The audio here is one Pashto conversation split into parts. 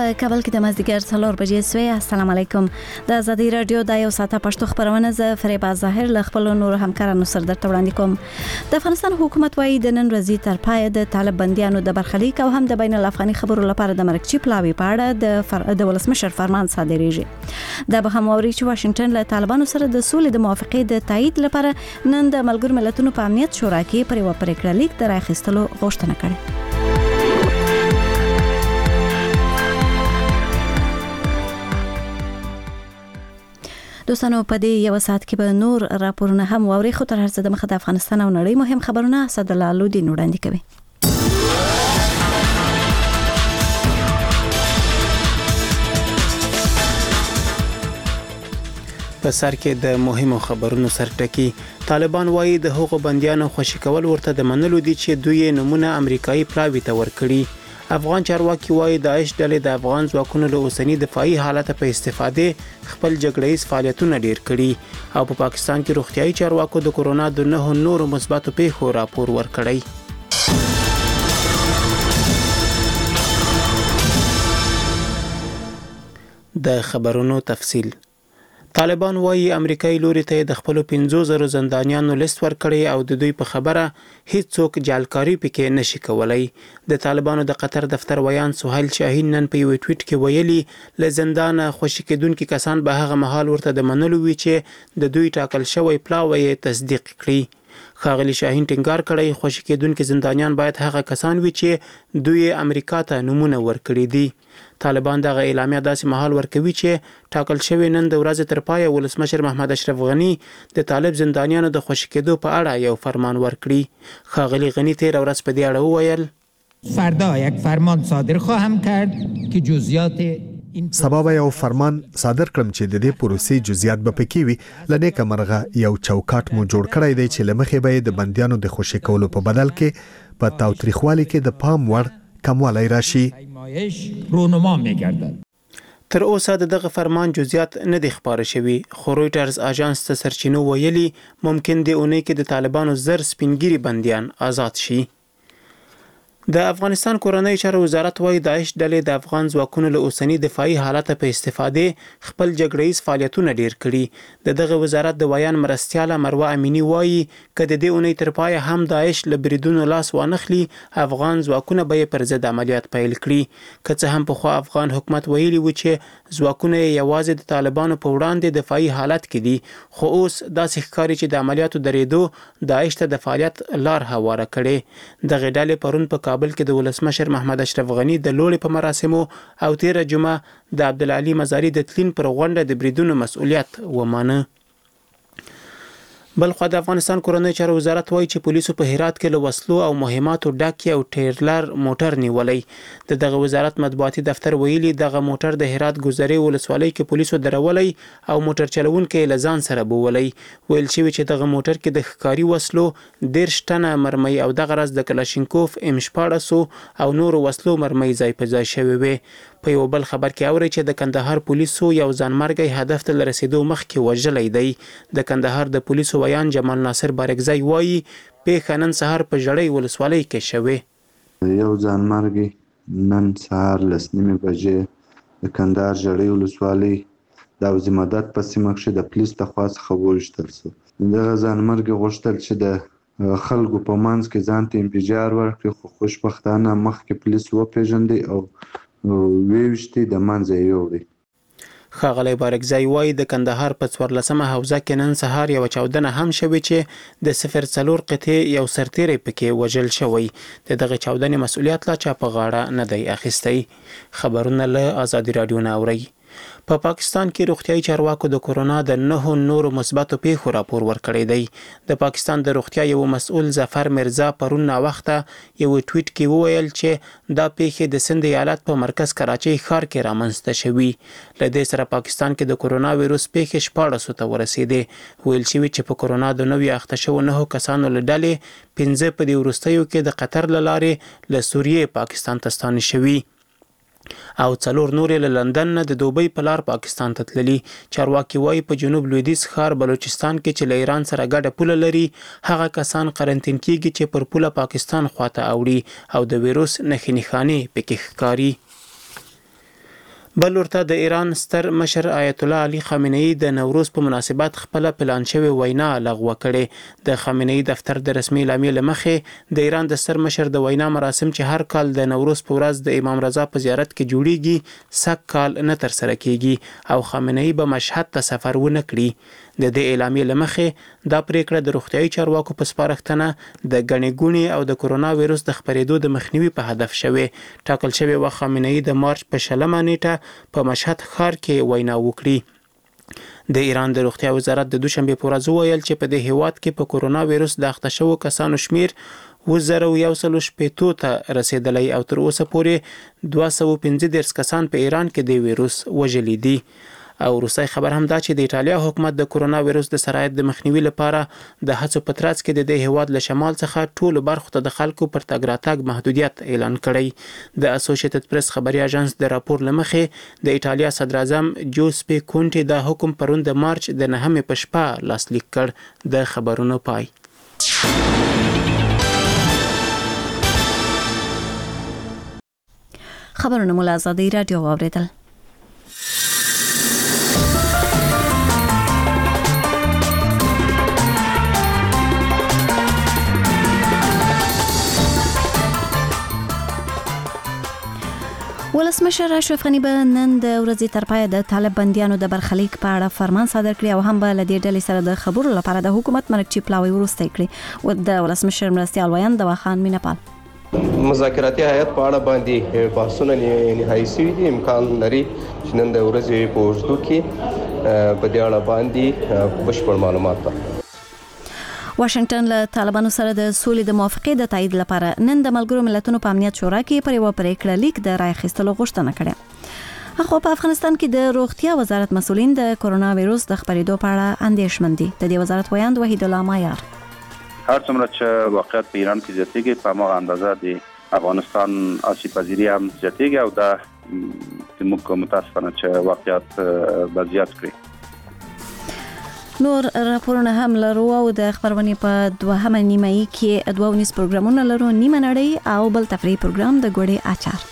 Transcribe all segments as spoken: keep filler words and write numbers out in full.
په کابل کې د مازدیګر څلور بجې سوی. السلام علیکم. د آزادي رادیو د یو ساعته پښتو خبرونه ز فریبا ظاهر ل خپل نور همکارانو سره درته وړاندې کوم. د افغانستان حکومت وايي د نن ورځې تر پای د طالب بنديانو د برخلیک او هم د بین الافغاني خبرو لپاره د مرکزي پلاوی په اړه د فر... د ولسمشر فرمان صادریږي. دا به هم اوري چې واشنگټن له طالبانو سره د سولې د موافقې د تایید لپاره نن د ملګرو ملتونو په امنیت شورا کې پر یو پریکړه لیک د راخستلو غوښتنه کړې. دوستانو په دې یو ساعت کې به نور راپورونه هم واوري، خو تر هر څه د مخه د افغانستان او نړۍ مهم خبرونه صدلا لودین وړاندې کوي. په سر کې د مهمو خبرونو سرټکی. طالبان وایي د هغو بنديانو خوشی کول ورته د منلو دي چې دوی نمونه امریکایي پلاوی ته ورکړي. افغان چارواکي وایي داعش ډلې د افغان ځواکونو له اوسنی دفاعي حالت په استفادې خپل جګړه‌یز فعالیتونه ډیر کړي او په پاکستان کې روغتيایي چارواکو د کورونا د نه نورو مثبتو پیښو راپور ورکړی. د خبرونو تفصیل. طالبان وایي امریکایي لوري ته د خپل پنځه زره زندانیانو لیست ورکړي او د دوی په خبره هیڅ څوک جعلکاری پکې نشي کولای. د طالبانو د قطر دفتر ویان سهیل شاهین نن په یو ټویټ کې ویلي له زندان خوشی کېدونکو کسان به هغه مهال ورته د منلو وی چې د دوی ټاکل شوی پلاوی تصدیق کړي. خاغلی شاهین ټینګار کړی خوشی کېدونکو زندانیان باید هغه کسان وي چې دوی امریکا ته نمونه ورکړي دي. طالبان دغه اعلامیه داسې مهال ورکوي چې ټاکل شوی نن د ورځې تر پای ولسمشر محمد اشرف غنی د طالب زندانیانو د خوشی کېدو په اړه یو فرمان ورکړي. خاغلی غنی تیر ورځ په دې اړه وویل فردا یک فرمان صادر خواهم کرد که جزئیات سبا به یو فرمان صادر کړم چې د دې پروسې جزئیات به پکې وي. لنیکه مرغه یو چوکاټ مو جوړ کړی دی چې لمخې به د بنديانو د خوشی کولو په بدل کې په تاوتریخوالي کې د پام وړ کموالی راشي. رونما می‌گردد. تر اوسه دغه فرمان جزئیات نه دي خبره شوی، خو رويټرز اژانس ته سرچینو ویلي ممکن دی اونۍ کې د طالبانو زر سپینګری بنديان آزاد شي. د افغانستان کورنۍ چارو وزارت وايي داعش ډلې د افغان ځواکونو له اوسنی دفاعي حالت په استفادې خپل جګړه‌یز فعالیتونه ډیر کړي. د دغه وزارت د ویان مرستیاله مروه امینی وايي چې د دې اونۍ تر پای هم داعش له بریدونو لاس وانخلي افغان ځواکونه به پر ضد عملیات پیل کړي. که څه هم په خو افغان حکومت ویلي و چې ځواکونه یوازې د طالبانو په وړاندې دفاعي حالت کې دي، خو اوس داسې ښکاري چې د عملیاتو درېدو داعش ته د فعالیت لار هواره کړي. دغه ډلې پرون په کابل کې د ولسمشر محمد اشرف غنی د لوړې په مراسمو او تیر جمعه د عبدالعلی مزاری د تلین پر غونډه د بریدونو مسؤلیت ومانه. بل خو د افغانستان کورنۍ چارو وزارت وایي چې پولیسو په هرات کې له وسلو او مهماتو ډک یو ټیرلر موټر نیولای. د دغه وزارت مطبوعاتي دفتر ویلي دغه موټر د هرات ګذري ولسوالۍ کې پولیسو درولای او موټر چلونکي له ځان سره بولای. ویل شوی چې دغه موټر کې د ښکاری وسلو دیرش ټنه مرمۍ او دغه راز د کلاشینکوف ام شپاړس او نور وسلو مرمۍ ځای په ځای شوی وي. په یو بل خبر کې اوري چې د کندهار پولیسو یو ځانمرګي هدف ته رسیدو مخکې وژلې دی. د کندهار د پولیسو ویان جمال ناصر بارګزی وایي پیښه نن سهار په جړۍ ولسوالۍ کې شوه. یو ځانمرګي نن سهار لس نیمې بجې د کندهار جړۍ ولسوالۍ د وزمدت په سیمه کې د پولیس د خوا څخه وژل شو. دغه ځانمرګي غوښتل چې د خلکو په منځ کې ځان ته انفجار ورکړي، خو خوشبختانه مخکې پولیس وپېژندي او ویشتي د منځه یوړي. خاغلی بارګزی وایي د کندهار په څوارلسمه حوزه کې نن سهار یو چاودنه هم شوې چې د صفر څلور قطعې یو سرتیری پکې وژل شوی. د دغه چاودنې مسؤلیت لا چا په غاړه نه دی اخیستی. خبرونه له آزادي رادیو نه اورئ. په پاکستان کې روغتيایي چارواکو د کورونا د نه نورو مثبتو پیښو راپور ورکړی دی. د پاکستان د روغتیا یو مسؤل ظفر مرزا پرون نا وخته یو ټویټ کې وویل چې دا پیښه د سند ایالت په مرکز کراچۍ ښار کې رامنځته شوې. له دې سره پاکستان کې د کورونا وایروس پیښه شپاړس ته ورسېده. ویل شوی چې په کورونا د نوې اخته شو نه کسانو له ډلې پنځه په دې وروستیو کې د قطر له لارې له سوریې پاکستان ته ستانه شوي او څلور نور له لندن نه د دوبۍ په لار پاکستان ته تللي. چارواکي وایي په جنوب لویدیځ ښار بلوچستان کې چې له ایران سره ګډه پوله لري هغه کسان قرنطین کیږي چې پر پوله پاکستان خواته اوړي او د وایروس نښې نښانې پکې ښکاري. بل ورته د ایران ستر مشر آیت الله علي خامنه‌ای د نوروز په مناسبت خپل پلان شوی وینا لغوه کړې. د خامنه‌ای دفتر د رسمي اعلامیې لمخې د ایران د ستر مشر د وینا مراسم چې هر کال د نوروز په ورځ د امام رضا په زیارت کې جوړیږي سږ کال نه تر سره کیږي او خامنه‌ای به مشهد ته سفر ونه کړي. د دې اعلامیې لمخې دا پریکړه د روغتیايي چارواکو په سپارښتنه د ګڼې ګوڼې او د کورونا وایروس د خپرېدو د مخنیوي په هدف شوې. ټاکل شوې وه خامنه‌ای د مارچ په شلمه نیټه په مشهد ښار کې وینا وکړي. د ایران د روغتیا وزارت د دوشنبه په ورځ ویل چې په دې هیواد کې په کورونا وایروس د اخته شوو کسانو شمیر وزره یو سل شپېتو ته رسیدلی او تر اوسه پورې دوه سوه پنځه دېرش کسان په ایران کې د وایروس وژلي دي. او روسي خبر هم دا چې د ایټالیا حکومت د کورونا وایروس د سرایت د مخنیوي لپاره د هڅو په ترڅ کې د دې هیواد له شمال څخه ټولو برخو ته د خلکو پر تګ راتګ محدودیت اعلان کړی. د اسوسییټډ پریس خبري اژانس د راپور لمخې د ایټالیا صدر اعظم جوزپی کونټي د حکم پرون د مارچ د نهمې په شپه لاسلیک کړ. د خبرونو پای. خبرونه مو له آزادۍ راډیو واوریدل. ولسمشر اشرف غنی به نن د ورځې تر پایه د طالب بندیانو د برخلیک په اړه فرمان صادر کړي او هم به له دې ډلې سره د خبرو لپاره د حکومت مرکچی پلاوی وروسته کړي. و د ولسمشر مرستیال ویاند دواخان میناپال مذاکراتي هیئت په اړه باندې بحثونه نهایي شوي دي. امکان لري چې نن د ورځې په اوږدو کې په دې اړه باندې بشپړ معلومات ده. واشنگټن له طالبانو سره د سولې د موافقې د تایید لپاره نن د ملګرو ملتونو په امنیت شورا کې پر یو پریکړه لیک د رای اخیستلو غوښتنه کړې. خو په افغانستان کې د روغتیا وزارت مسؤلین د کورونا وایروس د خپرېدو په اړه اندېښمن دي. د دې وزارت ویاند وحید الله مایار هر څومره چې واقعیت په ایران کې زیاتېږي په هغه اندازه د افغانستان آسیب پذیری هم زیاتېږي او دا موږ متاسفانه چې واقعیت به زیات کړي. نور راپورونه هم لرو او د خبرونې په دوهمه نیمایي کې دوه ونیس پروګرامونه لرو، نیمه نړۍ او بل تفریحي پروګرام د ګوړې اچار.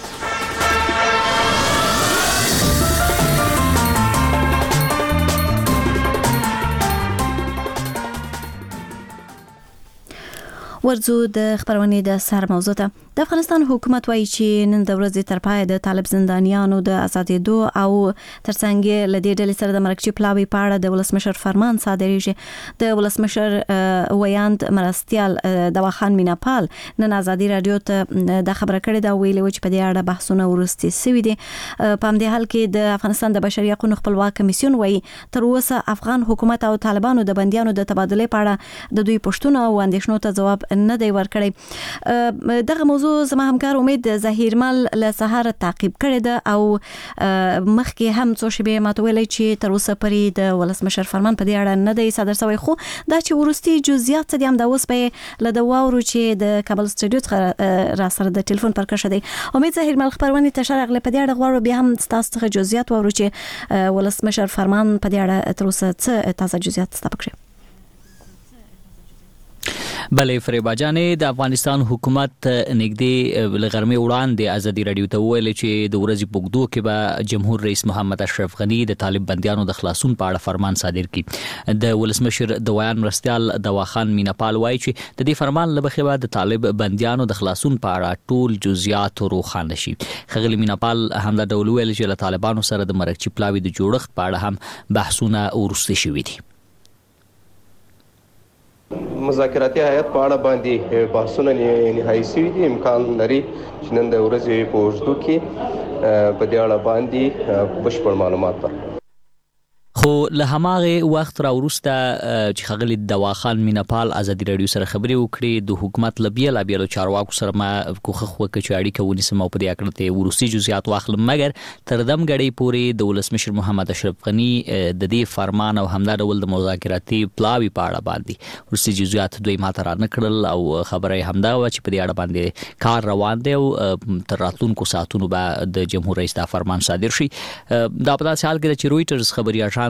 ورځو د خبرونې د سر موضوع ته. د افغانستان حکومت وایي چې نن د ورځې تر پایه د طالب زندانیانو د آزادېدو او ترڅنګ له دې ډلې سره د مرکچی پلاوی په اړه د ولسمشر فرمان صادریږي. د ولسمشر ویاند مرستیال دواخان میناپال نن آزادۍ رادیو ته د خبره کړې دا ویلي و چې په دې اړه بحثونه ورستي سوي دي. په همدې حال کې د افغانستان د بشري حقوقو خپلواک کمیسیون وایي تر اوسه افغان حکومت او طالبانو د بندیانو د تبادله په اړه د دوی پوښتنو او اندېښنو ته جواب نه دی ورکړی. دغه موضوع زما همکار امید ظهیرمل له سهار تعقیب کړی ده او مخکې هم څو شیبې ماته ویلي چې تر اوسه پورې د ولسمشر فرمان په دې اړه نه دی صادر شوی، خو دا چې ورستي جزئیات څه دي هم دا اوس به له د واورو چې د کابل سټوډیو څخه را سره د ټلیفون پر کښه دی. امید ظهیرمل خبرونه ته شرغله په دې اړه غواړو بیا هم تاسو څخه جزئیات واورو چې ولسمشر فرمان په دې اړه تر اوسه څه تازه جزئیات ستاسو پکې. بلې فریبا جانې د افغانستان حکومت نږدې لغرمې وړاندې ازادي رادیو ته ویل چې د ورځې په اوږدو کې به جمهور رئیس محمد اشرف غنی د طالب بندیانو د خلاصون په اړه فرمان صادر کړي. د ولسمشر د ویان مرستیال دواخان میناپال وایي چې د دې فرمان له مخې به د طالب بندیانو د خلاصون په اړه ټول جزئیات روښانه شي. ښاغلي میناپال همدا ډول ویل چې له طالبانو سره د مرکچی پلاوی د جوړښت په اړه هم بحثونه وروسته شوي دي. مذاکراتي هیئت په اړه باندې بحثونه نهایي شوي دي. امکان لري چې نن د ورځې په اوږدو کې په دې اړه باندې بشپړ معلومات ده. خو له هماغه وخت را وروسته چې ښاغلي دواخان میناپال ازادي رادیو سره خبرې وکړې د حکومت له بیل بیلو چارواکو سره ما کوښښ وکړ چې اړیکه ونیسم او په دې اړه ته ورستي جزئیات واخلم، مګر تر دم غړي پورې د ولسمشر محمد اشرف غنی د دې فرمان او همدا ډول د مذاکراتي پلاوی په اړه باندې ورستي جزئیات دوی ماته را نکړل او خبره همدا و چې په دې اړه باندې کار روان دی او تر راتلونکو ساعتونو به د جمهور رئیس دا فرمان صادر شي. دا په داسې حال کې چې رويټرز خبري اژانس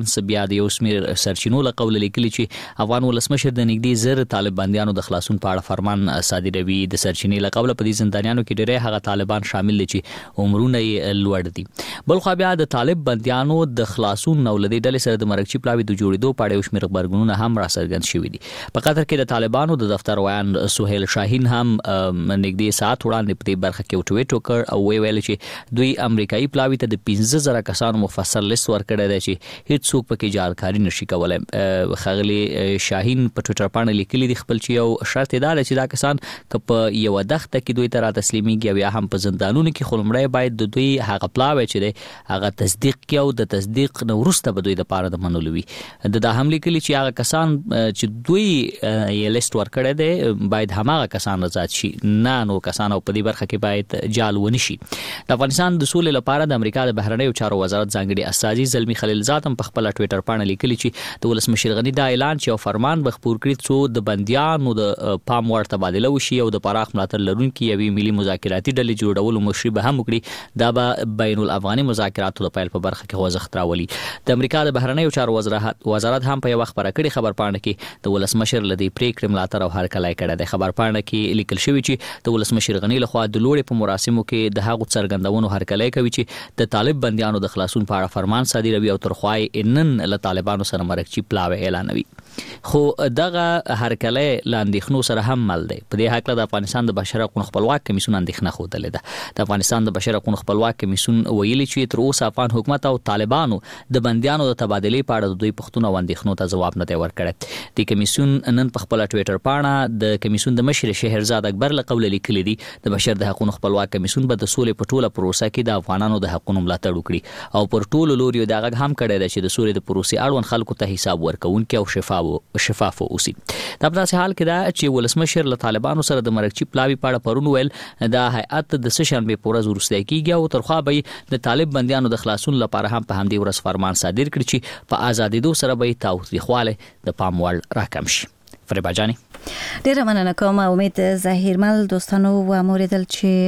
ټایمز بیا د یو شمېر سرچینو له قوله لیکلي چې افغان ولسمشر د نږدې زر طالب بندیانو د خلاصون په اړه فرمان صادروي. د سرچینې له قوله په دې زندانیانو کې ډېری هغه طالبان شامل دي چې عمرونه یې لوړ دي. بل خو بیا د طالب بندیانو د خلاصون نو لدی ډلې سره د مرکچی پلاوی د جوړېدو په اړه یو شمېر غبرګونونه هم را څرګند شوي دي. په قطر کې د طالبانو د دفتر ویان سهیل شاهین هم نږدې ساعت وړاندې په دې برخه کې یو ټویټ وکړ او وی ویل چې دوی امریکایي پلاوی ته د پنځه زره کسانو مفصل لیست ورکړی دی چې هیڅ څوک پکې جارکاري نشي کولای. ښاغلي شاهین په ټویټر باندې لیکلي دي خپل چې یو شرط دا دی چې دا کسان که په یو دښته کې دوی ته را تسلیمیږي یا هم په زندانونو کې خو لومړی باید د دوی هغه پلاوی چې دی هغه تصدیق کړي او د تصدیق نه وروسته به دوی د پاره د منلو وي. د دا هم لیکلي چې هغه کسان چې دوی یې لیست ورکړی دی باید هماغه کسان آزاد شي، نه نو کسان په دې برخه کې باید جال ونشي. د افغانستان د سولې لپاره د امریکا د بهرنیو چارو وزارت ځانګړي استازي زلمی خلیلزاد هم په خپل ټویټر باندې لیکلي چې د ولسمشر غنی دا اعلان چې یو فرمان به خپور کړي څو د بندیانو د پام وړ تبادله وشي او د پراخ ملاتړ لرونکي یوې ملي مذاکراتي ډلې جوړولو مشري به هم وکړي، دا به بین الافغاني مذاکراتو د پیل په برخه کې خوځښت راولي. د امریکا د بهرنیو چارو وزارت هم په یو وخت پرکړي خبر پاڼه کې د ولسمشر لدی پریکړې ملاتړ او هرکلی کړی دی. خبر پاڼه کې لیکل شوی چې د ولسمشر غنی لخوا د لوړې په مراسمو کې د هغو څرګندونو هرکلی کوي چې د طالب بندیانو د خلاصون په اړه فرمان صادروي او تر خوای نن له طالبانو سره مرکچی پلاوی اعلانوي. خو دغه هرکلی لاندېخنو سره هم مل دی. په دې حق د افغانستان د بشري حقوقو خپلواک کمیسیون اندېښنه خوده ده. د افغانستان د بشري حقوقو خپلواک کمیسیون ویلي چې تر اوسه افغان حکومت او طالبانو د بندیانو د تبادلې په اړه د دوی پښتون او اندېښنو ته ځواب نه دی ورکړی. د کمیسیون نن په خپل ټویټر باندې د کمیسیون د مشر شهرزاد اکبر له قوله لیکلي دي د بشر د حقوقو خپلواک کمیسیون به د سولې په ټوله پروسه کې د افغانانو د حقوقو ملاتړ وکړي او پر ټولو لوري دا غږ هم کړی دی چې د سولې د پروسې اړوند خلکو ته حساب ورکوونکي او شفاف شفاف اوسي. دا په داسې حال کې دا چې ولسمشر له طالبانو سره د مرکچی پلاوی په اړه پرون ویل دا هیئت د سشنبه په ورځ وروسته کیږي او ترخوا به د طالب بندیانو د خلاصون لپاره هم په همدې ورځ فرمان صادر کړي چې په آزادېدو سره به تاوتریخواله د پام وړ راکم شي. فریبا جانی ډیره مننه کوم. امید ظاهرمل دوستانو و موریدل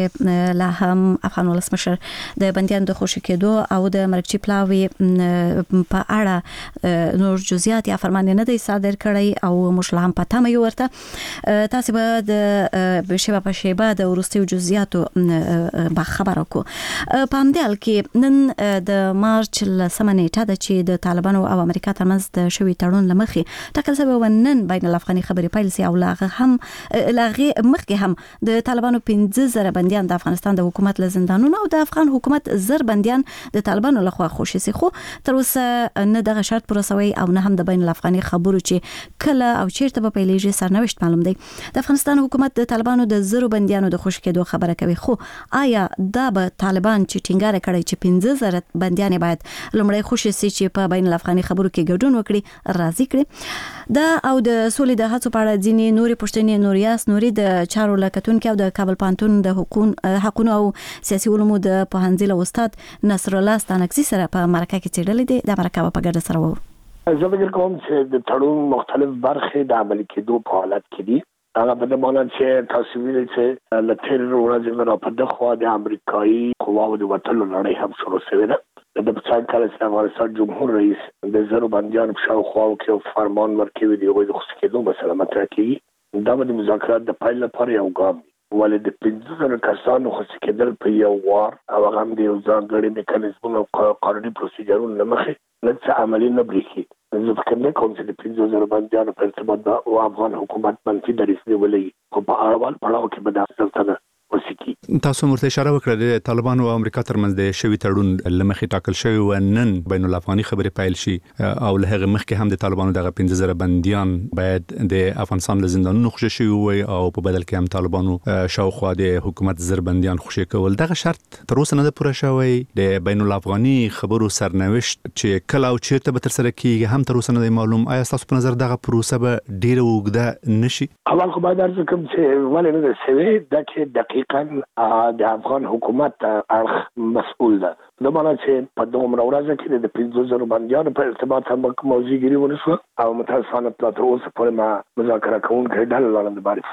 چې لا هم افغان ولسمشر د بندیانو د خوشی کېدو او د مرکچی پلاوی په اړه نور جزئیات یا فرمان نه دی صادر کړی او موږ هم پته مې ورته تاسو به د شیبه په شیبه د ورستیو جزئیاتو به خبر کو. په همدې حال کې نن د مارچ لسمه نیټه د چې د طالبانو او امریکا ترمنځ د شوی تړون لمخې ټاکل شوی و نن بین الافغاني خبري پیل سي او لاغه هم لاغه مخکې هم د طالبانو پنځه زره بنديان د افغانستان د حکومت له زندانونو او د افغان حکومت زر بنديان د طالبانو لخوا خوشي سي، خو تر اوسه نه دغه شرط پروسوي او نه هم د بین الافغاني خبرو چې کله او چیرته به پیلېږي سرنوشت معلوم دی. د افغانستان حکومت د طالبانو د زرو بنديانو د خوشي کېدو خبره کوي، خو آیا دا به طالبان چې ټینګار کړي چې پنځه زره بنديان باید لومړی خوشي سي چې په بین الافغاني خبرو کې ګډون وکړي راضي کړي دا او د سولې د هڅو په اړه ځینې نوري پښتني نوریاس نوري د چارو لکتونکو او د کابل پانتون د حقوقو او سیاسي علومو د پوهنځي استاد نصر الله ستانکسي سره په مرکه کې چیرلې دي. د مرکه په ګډه سره وو زه فکر کوم چې د تړون مختلف برخې د عملي کېدو په حالت کې دي. هغه په دې معنی چې تاسو ویلي چې لته ورځې نه په دغه د امریکایي قواو د وټلو لړۍ هم شروع شوې ده. د پاکستان کله چې افغانستان جمهور رئیس د زرو بنديانو په شاوخوا کې فرمان ورکوي دی او د خوشي کېدو مسله مطرح کیږي. دا د مذاکرات د پیل لپاره یو ګام دی، ولې د پنځه زره کسانو خوشي کېدل په یو وار او هغه هم د یو ځانګړي میکانیزمونو او قانوني پروسیجرونو لمخې لږ عملي نه بریښي. زه فکر نه کوم چې د پنځه زره بنديانو په ارتباط او افغان حکومت منفي دریځ نیولې، خو په اړوال پړاو کې به دا څه وسیکی. تاسو مرته اشاره وکړه د طالبانو او امریکا ترمنځ د شوی تړون لمخې ټاکل شوی و نن بین الافغاني خبرې پیل شي او له هغه مخکې هم د طالبانو دغه پنځه زره بنديان باید د افغانستان له زندانونو خوشي شي وي او په بدل کې هم طالبانو شاوخوا د حکومت زر بنديان خوشي کول. دغه شرط تر اوسه نه پوره شوی. د بین الافغاني خبرو سرنوشت چې کله او چیرته به تر سره کیږي هم تر اوسه نه معلوم. آیا تاسو په نظر دغه پروسه به ډیره وګړه نشي؟ اول خو باید ارزو کوم چې ولې نه سوي د کې دقیقاً د افغان حکومت اړخ مسؤل ده. د معنی چې په دومره ورځ کې د پنځه زره بنديانو په ارتباط هم موضوع ګری ونشو او متاسفانه تر اوسه پورې ما مذاکره کوونکي ډله لاندې بارد شوی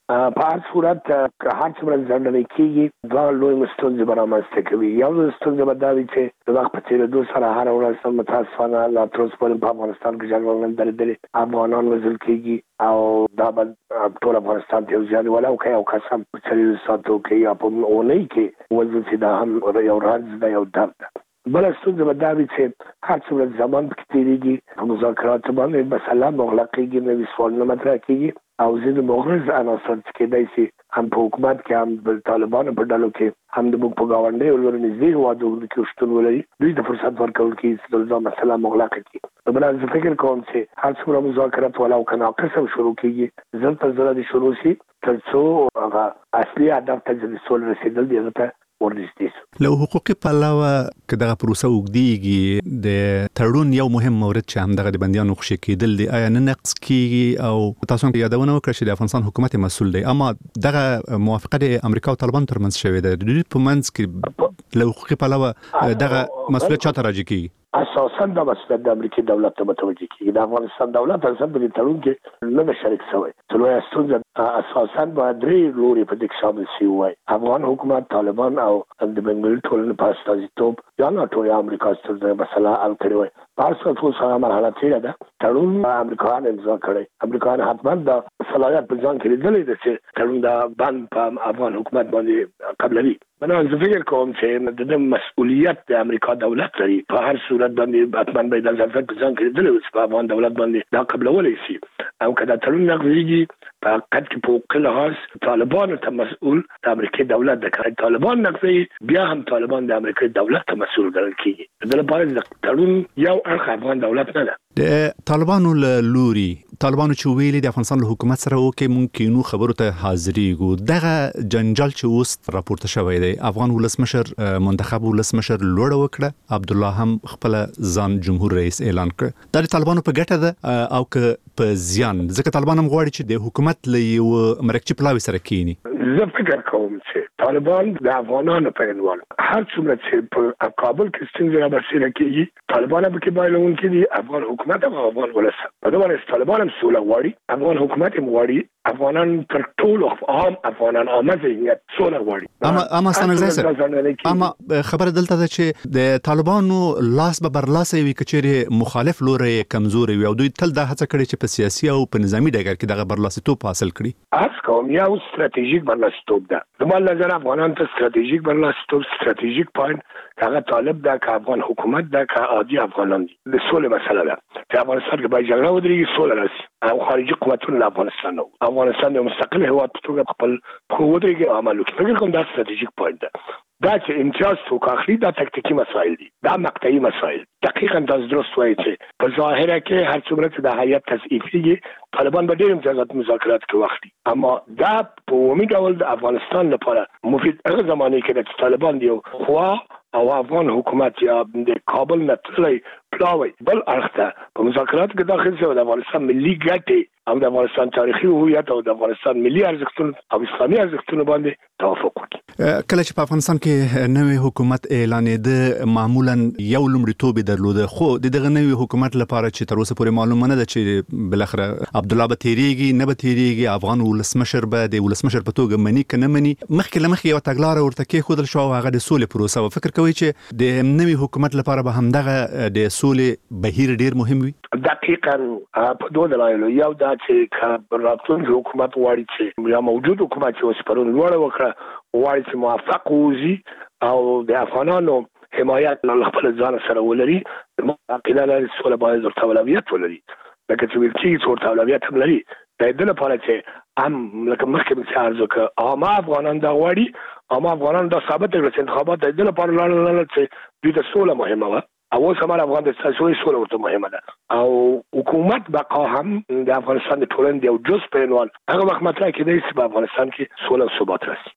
په هر صورت که هر څومره ځنډنې کېږي دوه لوی ستونزې به رامنځته کوي. یو ستونزه به دا وي چې د وخت په تېرېدو سره هره ورځ متاسفانه لا تر اوسه پورې په افغانستان کې جګړه درېدلې افغانان وژل کېږي او دا به ټول افغانستان ته یو زیان ولو که یو کس هم په څلوېښتو ساعتو کې یا په اونۍ کې وژل شي، دا هم یو رنځ ده، یو درد ده. بله ستونزه به دا وي چې هر څومره زمان پکې تېرېږي په مذاکراتو باندې مسله مغلقېږي، نوي سوالونه مطرح کېږي او ځینې مغرض عناصر چې کېدای شي هم په حکومت کې هم د طالبانو په ډلو کې هم د موږ په ګاونډیو له نږدې هېوادونو کې شتون ولري، دوی د فرصت ورکول کېږي چې دا مسله مغلقه کړي. نو بله زه فکر کوم چې هر څومره مذاکرات ولو که ناقص هم شروع کېږي، زر تر زره دې شروع شي تر څو هغه اصلي هدف ته چې د سولې رسېدل دي هغه ته ورنږدې شو. له حقوقي پلوه که دغه پروسه اوږدېږي د تړون یو مهم مورد چې همدغه د بندیانو خوشي کېدل دي آیا نه نقض کېږي؟ او تاسو هم یادونه وکړه چې د افغانستان حکومت مسؤل دی، اما دغه موافقه د امریکا او طالبان ترمنځ شوې ده، د دوی په منځ کې له حقوقي پلوه دغه مسؤلیت چاته راجع کېږي؟ اساسا دا مسؤلیت د امریکای دولت ته متوجه کېږي. د افغانستان دولت اساسا په دې تړون کې نه ده شریک شوی. څلویا ستونزه اساسا باید درې لوري په دې کې شامل شي وای، افغان حکومت، طالبان او د بنګړي ټولنې په استازیتوب یا ناټو یا امریکا ستونزه مسله حل کړې وای. په هر صورت اوس هغه مرحله تېره ده، تړون امریکایان امضا کړی، امریکایان حتما دا صلاحیت په ځان کې لیدلی ده چې تړون دا بند په افغان حکومت باندې قبلوي. منو زه فکر کوم چې د مسؤلیت د امریکا دولت لري، په هر صورت باندې حتما به د ځان په ځان کې لیدلی وي چې په افغان دولت باندې دا قبلولی شي. او که دا تړون نقضېږي په حقیقت کې په حقوقي لحاظ طالبانو ته مسؤول د امریکای دولت ده. که طالبان نقضوي بیا هم طالبان د امریکای دولت ته مسؤول ګڼل کېږي. د دې لپاره د تړون یو اړخ افغان دولت نه ده. د طالبانو له لوري طالبانو چې ویلي د افغانستان له حکومت سره وکي ممکنو خبرو ته حاضرېږو، دغه جنجال چې اوس راپورته شوی دی، افغان ولسمشر منتخب ولسمشر لوړه وکړه، عبدالله هم خپل ځان جمهور رئیس اعلان کړ. دا د طالبانو په ګټه ده او که په زیان؟ ځکه طالبان هم غواړي چې د حکومت له یو مرکچي پلاوي سره کېني. زه فکر کوم چې طالبان د افغانانو په عنوان هر څومره چې په کابل کې ستونزې رابرسېره کېږي، طالبان به کې بایلونکي دي، افغان حکومت هم افغان ولس هم. په دې باندې طالبان هم سوله غواړي، افغان حکومت هم غواړي، افغانان تر ټولو عام افغانان عامه ذهنیت سوله غواړي. اما اما ستنګ زه اما خبره دلته ده چې د طالبانو لاس به برلاسه وي کچېره مخالف لوري کمزوري وي او دوی تل دا هڅه کړې چې په سیاسي او په نظامی ډګر کې دغه برلاستوب حاصل کړي. اس کوم یو ستراتیژیک برلاستوب ده. د مال نظر افغانان ته ستراتیژیک برلاستوب ستراتیژیک پوینټ هغه طالب ده که افغان حکومت ده که عادي افغانان دي. د سولې مسله ده چې افغانستان کې باید جګړه ودرېږي، سوله راشي او خارجي قوتونه له افغانستان نه افغانستان یو مستقل هېواد په توګه خپل پښو ودرېږي او عمل وکړي. فکر کوم دا ستراتیژیک پوینټ ده. دا چې امتیاز څوک اخلي دا تکتیکي مسایل دي، دا مقطعي مسایل. دقیقاً تاسو درست وایئ چې په ظاهره کې هر څومره چې د هیئت تضعیفېږي طالبان به ډېر امتیازات مذاکرات کې واخلي، اما دا په عمومي ډول د افغانستان لپاره مفید هغه زمانې کې چې طالبان د یو خوا او افغان حکومت یا د کابل نه تللی پلاوی بل اړخ ته په مذاکراتو کې داخل شوی د افغانستان ملي ګټې او د افغانستان تاریخي هویت او د افغانستان ملي ارزښتونو او اسلامي ارزښتونو باندې توافق وکړي. کله چې په افغانستان کې نوې حکومت اعلانېده معمولا یو لومړیتوب درلوده، خو د دغه نوې حکومت لپاره چې تر اوسه پورې معلومه نه ده چې بلخره عبدالله به تیریږي نه به تیریږي، افغان ولسمشر به د ولسمشر په توګه مني که نه مني، مخکې له مخکې یوه تګلاره ورته کېښودل شوه او هغه د سولې پروسه وه. فکر کوئ چې د نوي حکومت لپاره به همدغه د سولې بهیر ډېر مهم وي؟ دقیقاً په دوه دلایلو. یو دا چې که راتلونکی حکومت غواړي چې یا موجود حکومت چې اوس پرون لوړه وکړه غواړي چې موفق ووځي او د افغانانو حمایت له خپل ځان سره ولري، عقیده لري سوله باید ورته اولویت ولري، لکه چې ویل کېږي چې ورته اولویت هم لري. د دې لپاره چې هم لکه مخکې مې عرض وکړه عامه افغانان دا غواړي، عامه افغانان دا ثابت کړل چې انتخابات د دې لپاره لاړل چې دوی ته سوله مهمه وه او اوس هم افغان د سیاسي سوله ورته مهمه ده او حکومت بقا هم د افغانستان د ټولنې د یو جز په عنوان هغه وخت مطرح کېدی چې په افغانستان کې سوله او ثبات راشي.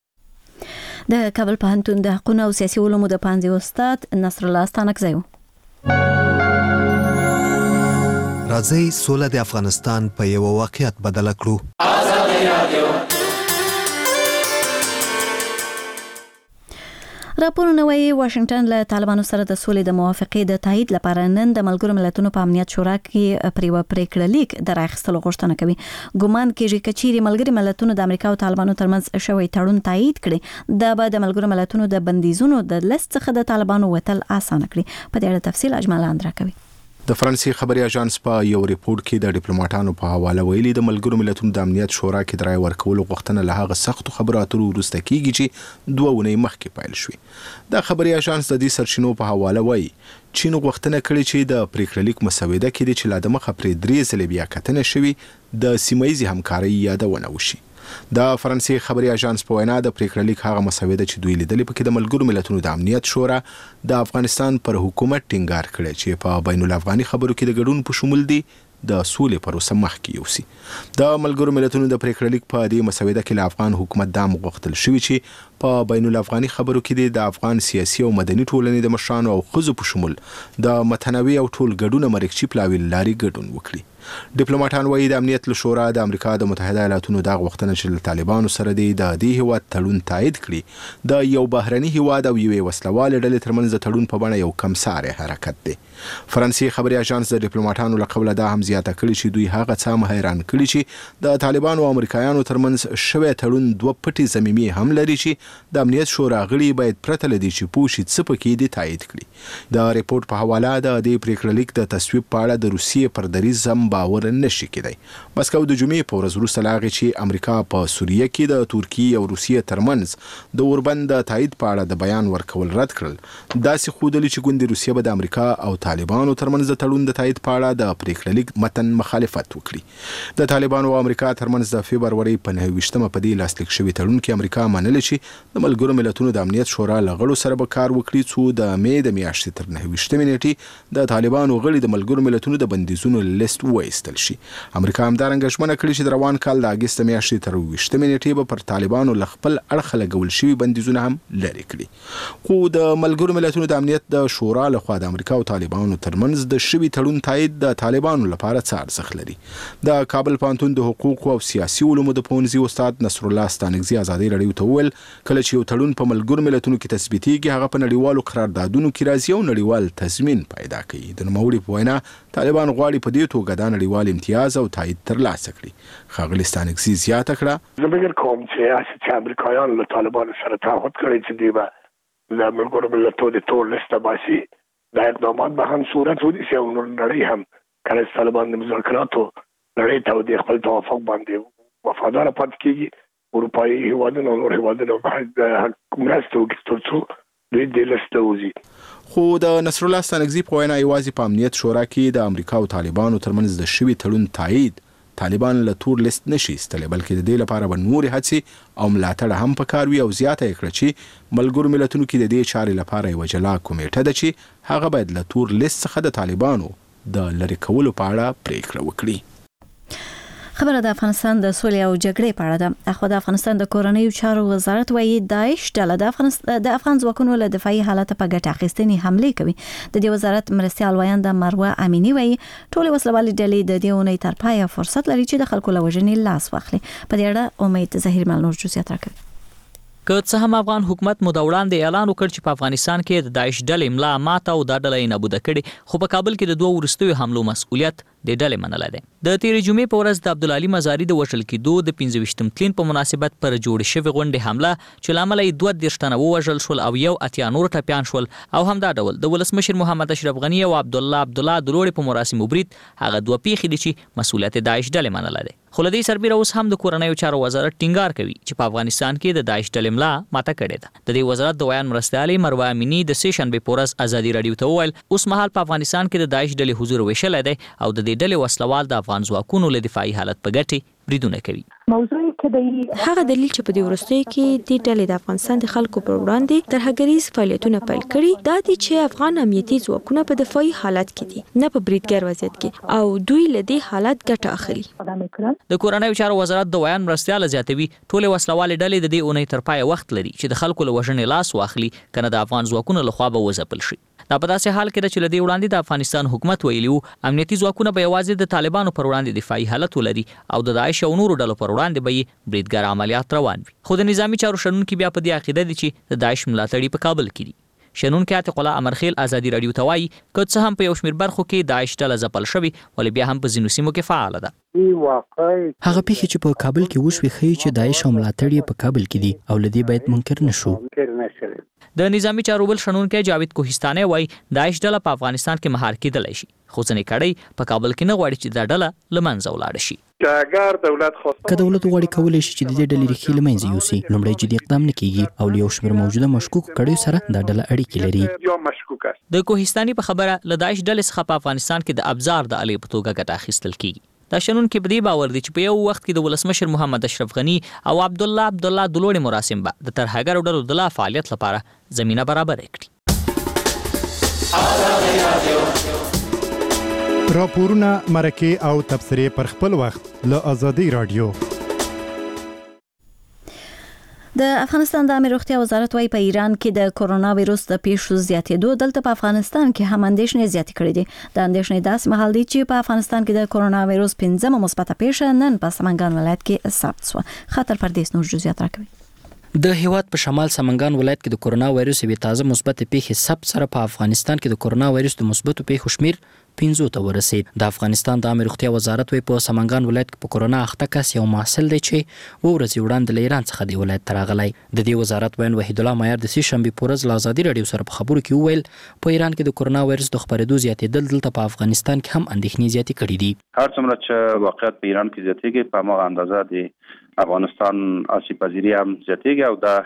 د کابل پوهنتون د حقوقو او سیاسي علومو د پوهنځي استاد نصر الله ستانکزی و. راځي سوله د افغانستان په یو واقعیت بدل کړو. راپورونه وايي واشنگټن له طالبانو سره د سولې د موافقې د تایید لپاره نن د ملګرو ملتونو په امنیت شورا کې پریو پریکړه لیک د راخستلو غوښتنه کوي. ګومان کېږي چې چیرې ملګري ملتونو د امریکا او طالبانو ترمنځ شوی تړون تایید کړي دا به د ملګرو ملتونو د بندیزونو د لیست څخه د طالبانو وتل اسانه کړي. په دې اړه تفصیل اجمل اندرا کوي. د فرانسې خبري اژانس په یو ریپورت کې د ډیپلوماټانو په حواله ویلي د ملګرو ملتونو د امنیت شورا کې د رای ورکولو غوښتنه له هغه سختو خبرو اترو وروسته کیږي چې دوه ونې مخکې پیل شوې. د خبري اژانس د دې سرچینو په حواله وایي چین غوښتنه کړې چې د پریکړه لیک مسوده کې چې لا د مخه پرې درې ځلې بیا کتنه شوي د سیمایي همکارۍ یادونه وشي. د فرانسې خبري اژانس په وینا د پریکړه لیک هغه مسوده چې دوی لیدلې پکې د ملګرو ملتونو د امنیت شورا د افغانستان پر حکومت ټینګار کړی چې په بین الافغاني خبرو کې د ګډون په شمول دي د سولې پروسه مخکې یوسي. د ملګرو ملتونو د پریکړه لیک په دې مسوده کې له افغان حکومت دام غوښتل شوی چې په بین الافغاني خبرو کې د افغان سیاسي او مدني ټولنې د مشرانو او ښځو په شمول د متنوع او ټول ګډون مرکزي پلاوي لاري ګډون وکړي. ډیپلوماټان وایي د امنیت له شورا د امریکا د متحده ایالاتونو د غوښتنه چې له طالبانو سره د دې هیواد تړون تایید کړي د یو بهرني هیواد او یوې وسلوالې ډلې ترمنځ د تړون په بڼه یو کمسارې حرکت دی. فرانسې خبري اژانس د ډیپلوماټانو له قبله دا هم زیاته کړې چې دوی هغه څه هم حیران کړي چې د طالبانو او امریکایانو ترمنځ شوی تړون دوه پټې ضمیمې هم لري چې د امنیت شورا غړي باید پرته له دې چې پوه شي څه پکې دي تایید کړي. د ریپورت په حواله د دې پریکړه لیک د تصویب په اړه د روسیې پر دریځ هم باور نشي کېدی. مسکو د جمعې په ورځ وروسته له هغې چې امریکا په سوریه کې د ترکیې او روسیې ترمنځ د اوربند د تایید په اړه د بیان ورکول رد کړل داسې ښودلي چې ګوندې روسیه به د امریکا او طالبانو ترمنځ د تړون د تایید په اړه د پریکړه لیک متن مخالفت وکړي. د طالبانو او امریکا ترمنځ د فبرورۍ په نهه ویشتمه په دې لاسلیک شوي تړون کې امریکا منلې چې د ملګرو ملتونو د امنیت شورا له غړو سره به کار وکړي څو د مې د میاشتې تر نهه ویشتمې نیټې د طالبانو غړي د ملګرو ملتونو د بندیزونو لیست وایستل شي. امریکا همدارنګه ژمنه کړې چې د روان کال د اګست میاشتې تر ویشتمې نیټې به پر طالبانو له خپل اړخه لګول شوي بندیزونه هم لرې کړي. خو د ملګرو ملتونو د امنیت د شورا لخوا د امریکا او طالبانو ترمنځ د شوي تړون تایید د طالبانو لپاره څه ارزښت لري. د کابل پوهنتون د حقوقو او سیاسي علومو د پوهنځي استاد نصر الله ستانکزي ازادي راډیو ته وویل کله چې یو تړون په ملګرو ملتونو کې تثبیتېږي هغه په نړیوالو قراردادونو کې راځي او نړیوال تضمین پیدا کوي. د نوموړي په وینا طالبان غواړي په دې توګه د نړیوال امتیاز او تایید ترلاسه کړي. ښاغلي ستانکزي زیاته کړه زه فکر کوم چې چې امریکایان له طالبانو سره تعهد کړی چې دوی به د ملګرو ملتونو د تور لیست باسي دا اقدامات به هم صورت ونیسي او نور نړۍ هم کله چې طالبان د مذاکراتو نړۍ ته د خپل توافق باندې وفادار پاتې کېږي اروپایي هیوادونه او نور هیوادونه باید مرسته وکړي تر څو دوی د لیست ته وځي. خو د نصر الله ستانکزي په وینا یوازې په امنیت شورا کې د امریکا او طالبانو ترمنځ د شوي تړون تایید طالبان له تور لیست نشي ایستلی بلکې د دې لپاره به نورې هڅې او ملاتړ هم پکار وي او زیاته یې کړه چې ملګرو ملتونو کې د دې چارې لپاره یوه جلا کمیټه ده چې هغه باید له تور لیست څخه د طالبانو د لرې کولو په اړه پریکړه وکړي. خبره د افغانستان د سولې او جګړې په اړه ده. اخو د افغانستان د کورنیو چارو وزارت وایي داعش ډله د افغانستان د افغان ځواکونو له دفاعي حالت په ګټه اخیستنې حمله کوي. د دې وزارت مرستیال وایند مروه امینی وایي ټول وسلوالې ډلې د دې اونۍ تر پایه فرصت لري چې د خلکو له وژنې لاس واخلي. په دې اړه امید ظاهر ملنور جزئیات راکوي. که څه هم افغان حکومت مو دا وړاندې اعلان وکړ چې په افغانستان کې د داعش ډلې ملا ماته او دا ډله یې نابوده کړې خو په کابل کې د دوه وروستیو حملو مسؤلیت د ډلې منلی دی. د تیرې جمعې په ورځ د عبدالعلي مزاري د وژل کېدو د پنځه ویشتم تلین په مناسبت پر جوړې شوې غونډې حمله چې له امله یې دوه دېرش تنه ووژل شول او یو اتیا نور ټپیان شول او همدا ډول د ولسمشر محمد اشرف غني او عبدالله عبدالله د لوړې په مراسمو برید هغه دوه پیښې دي چې مسؤلیت داعش ډلې منلی دی. خو له دې سربیره اوس هم د کورنیو چارو وزارت ټینګار کوي چې په افغانستان کې د داعش ډلې ملا ماته کړې ده. د دې وزارت د ویان مرستیالې مروه امینی د سې شنبې په ورځ ازادي راډیو ته وویل اوس مهال په افغانستان کې د داعش ډلې حضور ویشلی دی او د دې ډلې وسلوال د افغان ځواکونو له دفاعي حالت په ګټې بریدونه کوي. موضوع کې هغه دلیل چې په دې وروستیو کې د ډلې د افغانستان د خلکو پر وړاندې ترهګریز فعالیتونه پیل کړي دا دي چې افغان امنیتي ځواکونه په دفاعي حالت کې دي نه په بریدګر وضعیت کې او دوی له دې حالت ګټه اخلي. د کورنیو چارو وزارت د ویان مرستیال زیاتوي ټول وسلوالې ډلې د دې اونۍ تر پایه وخت لري چې د خلکو له وژنې لاس واخلي کنه د افغان ځواکونو لخوا به وځپل شي. دا په داسې حال کې چې لدی وړاندې د افغانستان حکومت ویلي وو امنیتي ځواکونه به یوازې د طالبانو پر وړاندې دفاعي حالت ولري او د داعش او نورو ډلو پر وړاندې به کې بریدګر عملیات روان وي. خو د نظامی چارو شنونکي بیا په دې عقیده دي چې د داعش ملاتړي په کابل کې دي. شنونکي عتیق الله امرخیل ازادي رادیو ته وایي که څه هم په یو شمېر برخو کې داعش ډله ځپل شوې ولې بیا هم په ځینو سیمو کې فعاله ده. هغه پیښې چې په کابل کې وشوې ښیي چې داعش او ملاتړي په کابل کې دي او له دې باید منکر نشو. د نظامی چارو بل شنونکی جاوید کوهستاني وایي داعش ډله په افغانستان کې مهار کېدلی شي خو ځینې کړۍ په کابل کې نه غواړي چې دا ډله له منځه ولاړه شي. که دولت غواړي کولی شي چې د دې ډلې ریښې له منځه یوسي لومړی جدي اقدام نه کیږي او له یو شمېر موجوده مشکوکو کړیو سره دا ډله اړیکې لري. د کوهستاني په خبره له داعش ډلې څخه په افغانستان کې د ابزار د الې په توګه ګټه اخیستل کیږي. دا شنونکي په دې باور دي چې په یو وخت کې د ولسمشر محمد اشرف غنی او عبدالله عبدالله د لوړې مراسم به د ترهګرو ډلو د لا فعالیت لپاره زمینه برابر کړي. راپورونه مرکه او تبصرې پر خپل وخت له آزادي رادیو. د افغانستان د عامه روغتیا وزارت وايي په ایران کې د کرونا وایرس د پیښو زیاتېدو دلته په افغانستان کې هم اندېښنې زیاتې کړې دي. د اندېښنې داسې مهال دی چې په افغانستان کې د کرونا وایرس پنځمه مثبته پیښه نن په سمنګان ولایت کې ثبت شوه. خاطر پردیس نور جزئیات راکوي. د هیواد په شمال سمنګان ولایت کې د کرونا وایرس یوې تازه مثبت پیښې ثبت سره په افغانستان کې د کرونا وایرس د مثبتو پیښو شمیر پنځو ته ورسید. د افغانستان د عامه روغتیا وزارت وی په سمنګان ولایت کې په کرونا اخته کس یو محصل دی چې و ورځې وړاندې له ایران څخه د ولایت ته راغلی. د دې وزارت وین وحید الله معیار د سې شنبې په ورځ له ازادي رادیو سره په خبرو کې وویل په ایران کې د کرونا وایرس د خپرېدو زیاتېدل دلته په افغانستان کې هم اندېښنې زیاتې کړې دي. هر څومره چې واقعیت په ایران کې زیاتېږي په هغه اندازه د افغانستان آسیب پذیری هم زیاتېږي او دا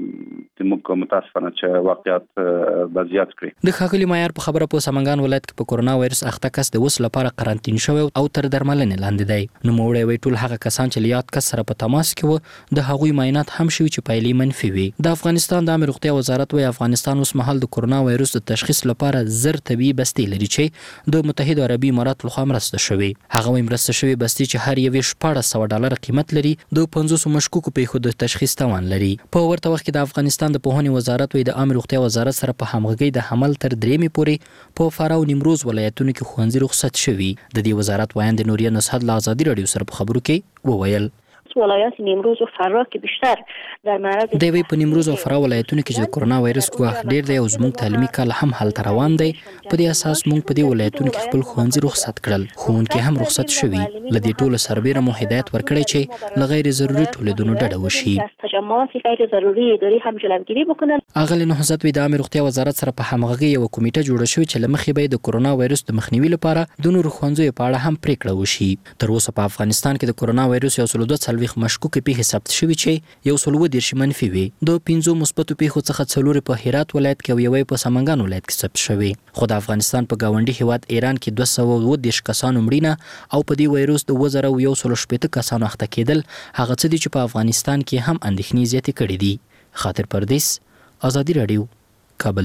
د موږ متاسفانه چې واقعیت به زیات کړي. د ښاغلي معیار په خبره په سمنګان ولایت کې په کرونا وایرس اخته کس د اوس لپاره قرنطین شوی او تر درملنې لاندې دی. نوموړی وایي ټول هغه کسان چې له یاد کس سره په تماس کې وو د هغوی معاینات هم شوي چې پایلې منفي وي. د افغانستان د عامه روغتیا وزارت وایي افغانستان اوس مهال د کرونا وایرس د تشخیص لپاره زر طبي بستې لري چې د متحده عربي امارات لخوا مرسته شوي. هغه وایي مرسته شوي بستې چې هر یوې شپاړس سوه ډالره قیمت لري د پنځوسو مشکوکو پیښو د تشخیص توان لري. په ورته وخت کې د افغانستان د پوهنې وزارت وایي د عامه روغتیا وزارت سره په همغږۍ د حمل تر درېیمې پورې په فراه او نیمروز ولایتونو کې ښوونځي رخصت شوي. د دې وزارت وایند نوریه نصحت له ازادي رادیو سره په خبرو کې وویل ولایت نیمروز و فراه کې بیشتر در معرض دی وی په نیمروز او فراه ولایتونو کې چې کرونا وایرس ګواښ ډیر دی او زموږ تعلیمي کال هم هلته روان دی. په دې اساس موږ په دې ولایتونو کې خپل ښوونځي رخصت کړل. ښوونکي هم رخصت شوي. له دې ټولو سربیره مو هدایت ورکړی چې له غیر ضروري ټولیدونو ډډه وشي. تجمعات غیر ضروري اداري هم جلوگیری بکنن. اغلی نهضت وی د عامه روغتیا وزارت سره په همغږۍ یو کمیټه جوړه شوې چې له مخې به د کرونا وایرس د مخنیوي لپاره د نورو ښوونځیو په اړه هم پریکړه وشي. تر اوسه په افغانستان کې د کرونا وایرس یو سل دوه څلوېښت مشکوکې پیښې ثبت شوي چې یو سل اووه دېرش منفي وي. د پنځو مثبتو پیښو څخه څلورې په هرات ولایت کې او یوې په سمنګان ولایت کې ثبت شوې. خو د افغانستان په ګاونډي هیواد ایران کې دوه سوه اووه دېرش کسانو مړینه او په دې وایرس د اووه زره یو سل شپېته کسانو اخته کېدل هغه څه دي چې په افغانستان کې هم اندېښنې زیاتې کړې دي. خاطر پردیس، ازادي رادیو، کابل.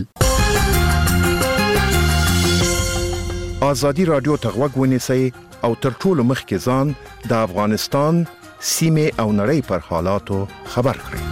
ازادي رادیو ته غوږ ونیسئ او تر ټولو مخکې ځان د افغانستان سیمې او نړۍ پر حالاتو خبر کړئ.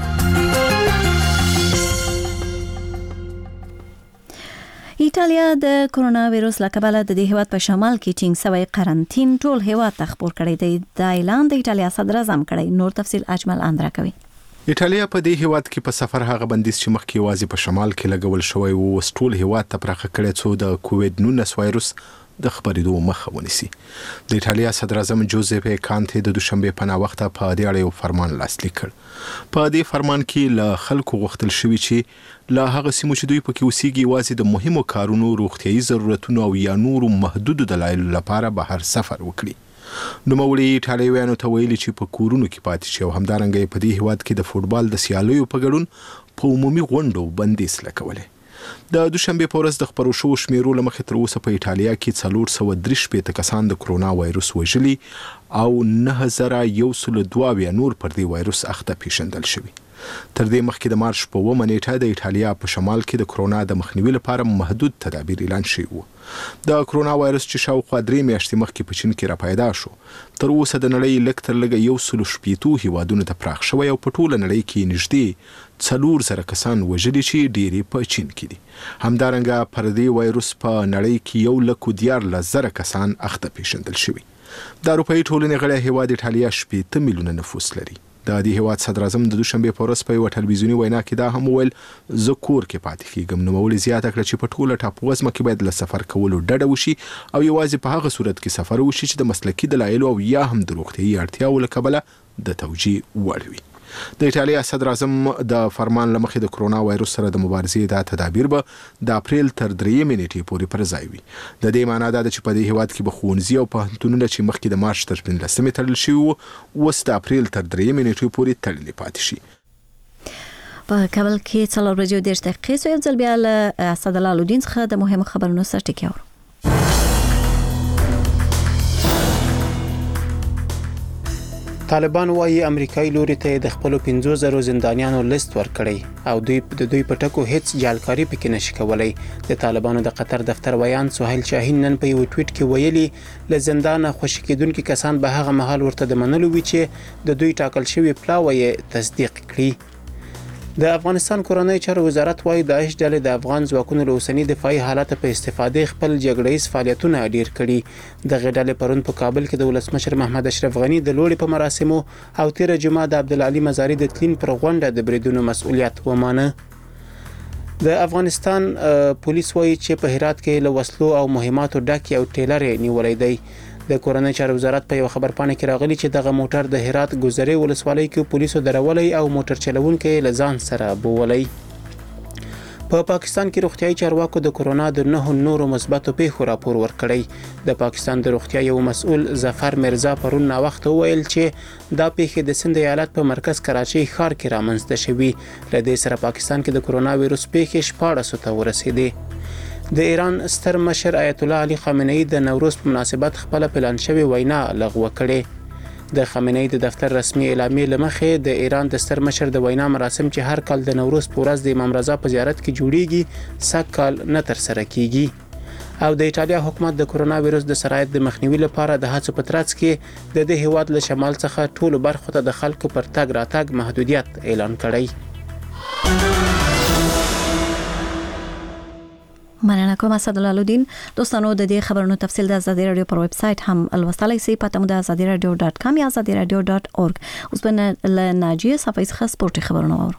ایټالیا د کرونا وایرس له کبله د دې هیواد په شمال کې ټینګ شوی قرنطین ټول هیواد ته خپور کړی دی. دا اعلان د ایټالیا صدر اعظم کړی. نور تفصیل اجمل اندرا کوي. ایټالیا په دې هیواد کې په سفر هغه بندیز چې مخکې یوازې په شمال کې لګول شوی و اوس ټول هیواد ته پراخه کړی څو د کووید نولس وایرس د خبرېدو مخه ونیسي. د ایټالیا صدر اعظم جوزیپه کانته د دوشنبه په ناوخته په دې اړه یو فرمان لاسلیک کړ. په دې فرمان کې له خلکو غوښتل شوی چې له هغه سیمو چې دوی پکې اوسېږي یوازې د مهمو کارونو، روغتیايي ضرورتونو او یا نورو محدودو دلایلو لپاره بهر سفر وکړي. نوموړي ایټالویانو ته ویلي چې په کورونو کې پاتې شي او همدارنګه په دې هیواد کې د فوټبال د سیالیو په ګډون په عمومي غونډو بندیز لګولې. د دوشنبه په ورځ د خبرو شوو شمیرو له مخې تر اوسه په ایټالیا کې څلور سوه درې شپېته کسان د کرونا وایرس وژلي او نه زره یو سل دوه اویا نور پر دې وایرس اخته پیژندل شوي. تر دې مخکې د مارچ په اوومه نیټه د ایټالیا په شمال کې د کرونا د مخنیوي لپاره محدود تدابیر اعلان شوي وو. د کرونا وایرس چې شاوخوا درې میاشتې مخکې په چین کې را پیدا شو تر اوسه د نړۍ لږ تر لږه یو سل شپېتو هیوادونو ته پراخ شوی او په ټوله نړۍ کې نږدې څلور زره کسان وژلي چې ډېرې په چین کې دي. همدارنګه پر دې وایرس په نړۍ کې یو لک دیارلس زره کسان اخته پیژندل شوي. د اروپایي ټولنې غړی هیواد ایټالیا شپېته میلیونه نفوس لري. د دې هیواد صدر اعظم د دوشنبه په ورځ په یو ټلویزیونی وینا کې دا هم ویل زه کور کې پاتې کیږم. نو مولي زیاته کړه چې په ټوله ټاپو وزمه کې باید له سفر کولو ډډه وشي او یوازې په هغه صورت کې سفر وشي چې د مسلکي دلایلو او یا هم د روغتیايي اړتیاو له کبله د توجیه وړ وي. د ایټالیا صدر اعظم د فرمان لمخې د کرونا وایروس سره د مبارزې د تدابیر به د اپریل تر درېیمې نیټې پورې پر ځای وي. د دې معنی دا ده چې په دې هیواد کې به ښوونځي او پوهنتونونه چې مخکې د مارچ تر پنځلسمې تړل شوي وو اوس د اپریل تر درېیمې نیټې پورې تړلي پاتې شي. په کابل کې څلور بجې دېرش دقیقې سو یو ځل بیا له اسدالله الدین څخه د مهمو خبرونو سره ټکی اورو. طالبان وايي امریکایي لوري ته د خپل پنځو زرو زندانیانو لیست ورکړی او دوی د دوی په ټکو هیڅ جالکاری پکې نشي کولای. د طالبانو د قطر دفتر ویان سهیل شاهین نن په یو ټویټ کې ویلي له زندانه خوشی کېدونکو کسان به هغه مهال ورته د منلو وی چې د دوی ټاکل شوی پلاوی تصدیق کړي. د افغانستان کورنۍ چارو وزارت وايي د داعش ډلې د افغان ځواکونو له اوسني دفاعي حالت په استفادې خپل جګړهیز فعالیتونه ډیر کړي. د غډلې پرون په کابل کې د ولسمشر محمد اشرف غنی د لوړې په مراسمو او تیر جمعه د عبدالعلی مزاری د تلین پر غونډه د بریدونو مسؤلیت ومانه. د افغانستان پولیس وايي چې په هرات کې له وسلو او مهماتو ډک یو ټیلر نیولې دی. د کورنۍ چارو وزارت په یو خبرپاڼه کې راغلي چې دغه موټر د هرات ګذرې ولسوالۍ کې پولیسو درولې او موټر چلوونکي له ځان سره بوولې. په پا پاکستان کې روغتيایي چارواکو د کرونا د نه نورو مثبتو پیښو راپور ورکړی. د پاکستان د روغتیا یو مسؤل ظفر مرزا پرون نا وخت ویل چې دا پیښه د سند ایالت په مرکز کراچي ښار کې رامنځته شوې. له دې سره پاکستان کې د کرونا وایروس پیښه شپاړس ته ورسېده. د ایران ستر مشر آیت الله علي خامنه‌ای د نوروز په مناسبت خپل پلان شوی وینا لغوه کړې. د خامنه‌ای د دفتر رسمي اعلامیې لمخې د ایران د ستر مشر د وینا مراسم چې هر کال د نوروز په ورځ د امام رضا په زیارت کې جوړیږي سږ کال نه تر سره کیږي. او د ایټالیا حکومت د کرونا وایروس د سرایت د مخنیوي لپاره د هڅو په ترڅ کې د دې هیواد له شمال څخه ټولو برخو ته د خلکو پر تګ راتګ محدودیت اعلان کړی. مننه کوم اسدالله الدین. دوستانو د دې خبرونو تفصیل د آزادی رادیو پر ویب سټ هم الوستلای شئ. پته مو د آزادی رادیو ډاټ کام یا آزادی رادیو ډاټ اورګ. اوس په ناجیه صفحه څخه سپورتي خبرونه اورو.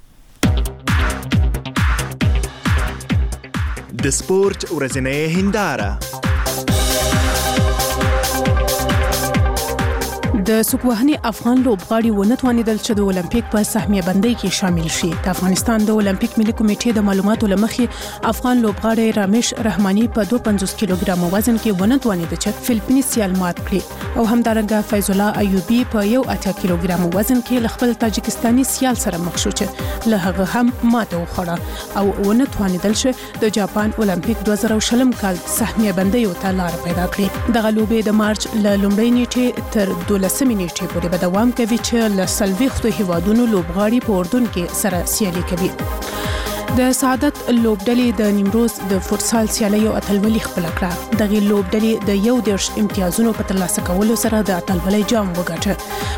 د سپورت ورځنۍ هنداره. د سوکوهني افغان لوبغاړي ونتوانیدل چې د اولمپیک په سهمیه بندۍ کې شامل شي. د افغانستان د اولمپیک ملي کمیټې د معلوماتو لمخې افغان لوبغاړی رمیش رحماني په دوه پنځوس کیلوګرام وزن کې ونتوانید چې فلپیني سیال مات کړي او همدارنګه فیض الله ایوبي په یو اتیا کیلوګرام وزن کې خپل تاجکستاني سیال سره مخ شو چې له هغه هم ماته وخوړه او ونتوانیدل چې د جاپان اولمپیک دوه زره شلم کال سهمیه بندۍ ته لار پیدا کړي. دغه لوبې د مارچ ل لومړۍ نیټې تر دولسمې نیټې پورې به دوام کوي چې له څلوېښتو هیوادونو لوبغاړي په اردن کې سره سیالي کوي. د سعادت لوبډلې د نیمروز د فوتسال سیالیو اتلولي خپل کړه. دغه لوبډلې د یو دیرش امتیازونو په ترلاسه کولو سره د اتلولۍ جام وګټه.